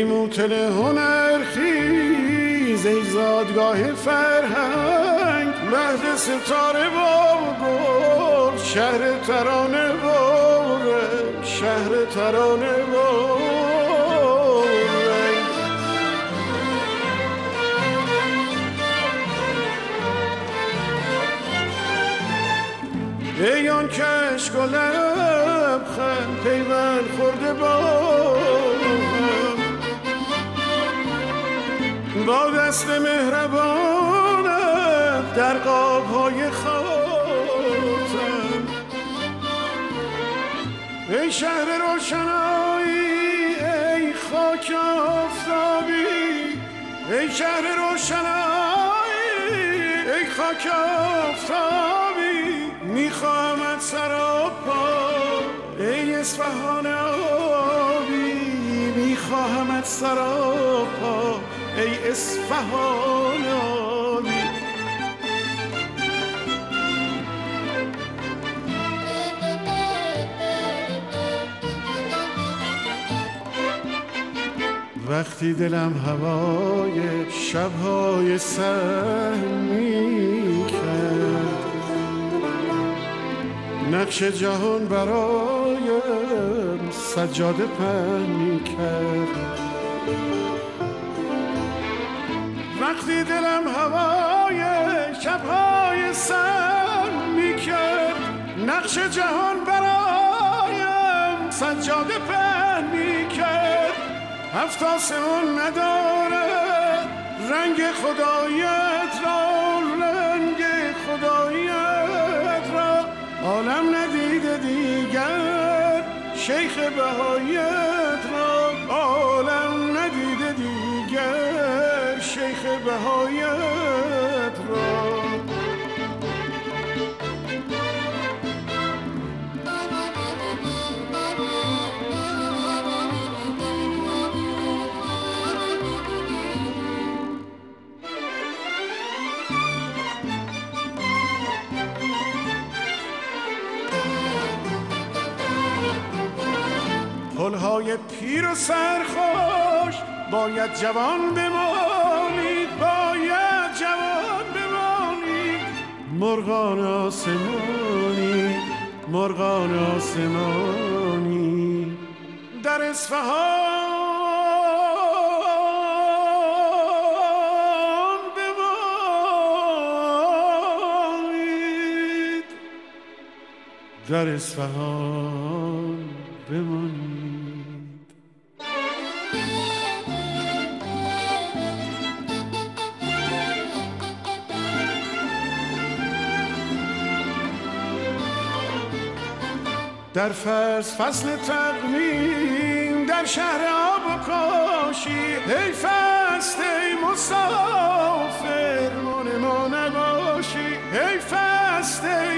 ای موتل هنر خیز، ای زادگاه فرهنگ، مهد ستاره و گل، شهر ترانه و رنگ، شهر ترانه و رنگ. ای آن کشک و لبخند پیوند خورده با دست مهربانت در قاب‌های خاتم. ای شهر روشنایی، ای خاک آفتابی، ای شهر روشنایی، ای خاک آفتابی، میخواهمت سراپا ای اصفهان آبی، میخواهمت سراپا ای اصفهان آبی. وقتی دلم هوای شبهای سرد می‌کرد، نقش جهان برایم سجاده پهن می‌کرد. وقتی دلم هوای شبهای سرد می‌کرد، نقش جهان برایم سجاده پهن می‌کرد. هفت آسمان نداره رنگ خدایت را، رنگ خدایت را عالم ندیده دیگر، شیخ بهایت را عالم ندیده دیگر، شیخ بهایت را. پلهای پیر و سرخوش باید جوان بمانید، باید جوان بمانید. مرغان آسمانی، مرغان آسمانی در اصفهان بمانید، در اصفهان بمانید. در فصل تقویم در شهر آب و کاشی، ای فست ای مسافر من ما نباشی، ای فست ای